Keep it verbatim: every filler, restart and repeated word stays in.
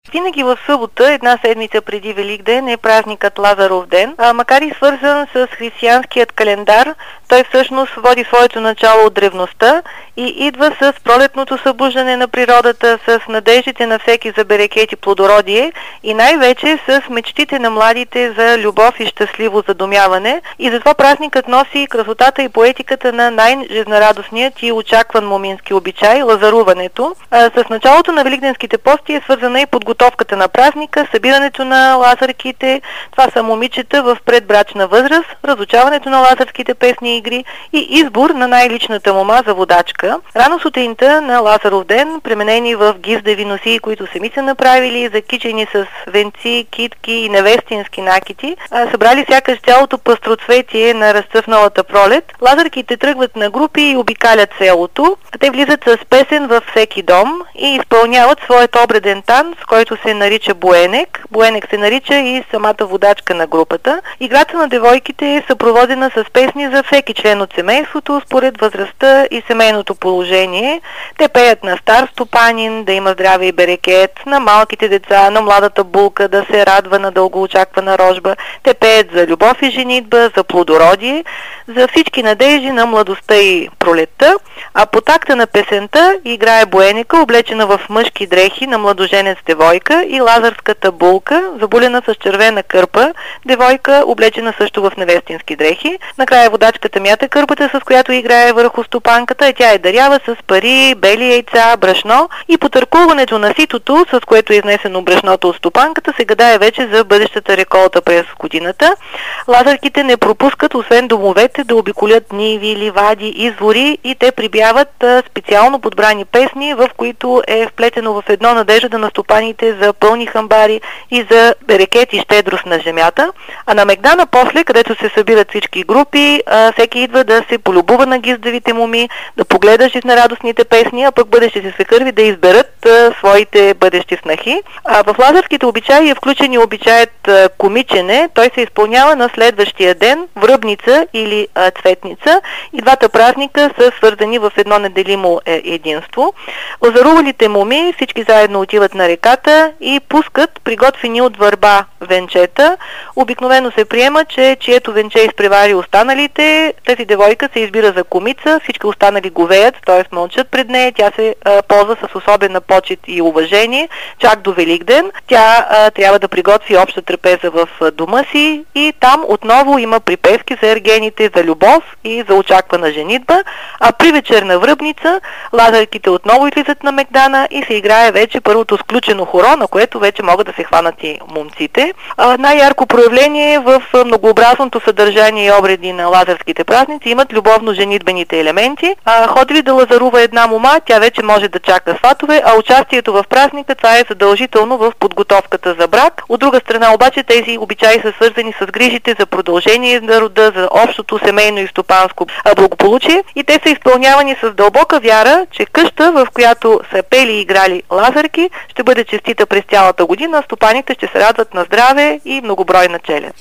Винаги в събота, една седмица преди Великден, е празникът Лазаров ден. А, макар и свързан с християнският календар, той всъщност води своето начало от древността и идва с пролетното събуждане на природата, с надеждите на всеки за берекет и плодородие и най-вече с мечтите на младите за любов и щастливо задумяване. И затова празникът носи красотата и поетиката на най-жизнерадостният и очакван момински обичай – лазаруването. А, с началото на великденските пости е свързана и подготовката на празника, събирането на лазарките, това са момичета в предбрачна възраст, разучаването на лазарските песни и игри и избор на най-личната мома за водачка. Рано сутринта на Лазаров ден, пременени в гиздави носии, които сами са направили, закичени с венци, китки и невестински накити, събрали сякаш цялото пъстроцветие на разцъфналата пролет, лазарките тръгват на групи и обикалят селото. Те влизат с песен във всеки дом и изпълняват своят обреден танц, който се нарича буенек. Буенек се нарича и самата водачка на групата. Играта на девойките е съпроводена с песни за всеки член от семейството, според възрастта и семейното положение. Те пеят на стар стопанин, да има здраве и берекет, на малките деца, на младата булка, да се радва на дългоочаквана рожба. Те пеят за любов и женитба, за плодородие, за всички надежди на младостта и пролетта, а по такта на песента играе буенека, облечена в мъжки дрехи на младоженец девойка, и лазарската булка, забулена с червена кърпа, девойка, облечена също в невестински дрехи. Накрая водачката мята кърпата, с която играе върху стопанката, и тя е дарява с пари, бели яйца, брашно, и по търкуването на ситото, с което е изнесено брашното от стопанката, се гадае вече за бъдещата реколта през годината. Лазарките не пропускат, освен домовете, да обиколят ниви, ливади, извори, и те прибяват специално подбрани песни, в които е вплетено в едно надежда на стопаните за пълни хамбари и за берекет и щедрост на земята. А на Мегдана после, където се събират всички групи, всеки идва да се полюбува на гиздавите моми, да погледа жизнерадостните песни, а пък бъдещите свекърви да изберат а, своите бъдещи снахи. А в лазарските обичаи е включен и обичаят а, комичене. Той се изпълнява на следващия ден, връбница или а, цветница, и двата празника са свързани в едно неделимо е, единство. Лазарувалите моми всички заедно отиват на реката и пускат приготвени от върба венчета. Обикновено се приема, че чието венче изпревари останалите, тази девойка се избира за комица, всички останали говеят, т.е. мълчат пред нея, тя се а, ползва с особена почит и уважение, чак до Великден. Тя а, трябва да приготви обща трапеза в а, дома си и там отново има припевки за ергените, за любов и за очаквана женитба, а при вечерна връбница лазарките отново излизат на Мегдана и се играе вече първото сключено хоро, на което вече могат да се хванат и момците. А, най-ярко проявление в многообразното съдържание и обреди на лазарските празници имат любовно-женитбените елементи. А, ходи ли да лазарува една мома, тя вече може да чака сватове, а участието в празника, това е задължително в подготовката за брак. От друга страна обаче тези обичаи са свързани с грижите за продължение на рода, за общото семейно и стопанско благополучие, и те са изпълнявани с дълбока вяра, че къща, в която са пели и играли лазарки, ще бъде честита през цялата година, стопаните ще се радват на здраве и многобройна челяд.